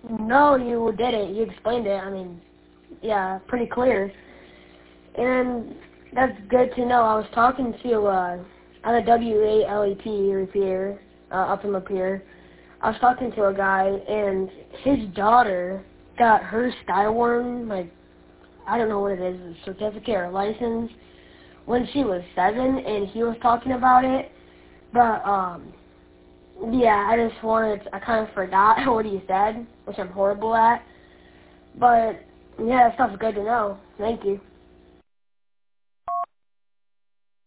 No, you didn't. You explained it. I mean, yeah, pretty clear. And that's good to know. I was talking to on a WALEP repeater up in Lapeer. I was talking to a guy, and his daughter got her Skywarn, like, I don't know what it is, a certificate or license, when she was 7, and he was talking about it. But, yeah, I kind of forgot what he said, which I'm horrible at. But, yeah, that stuff's good to know. Thank you.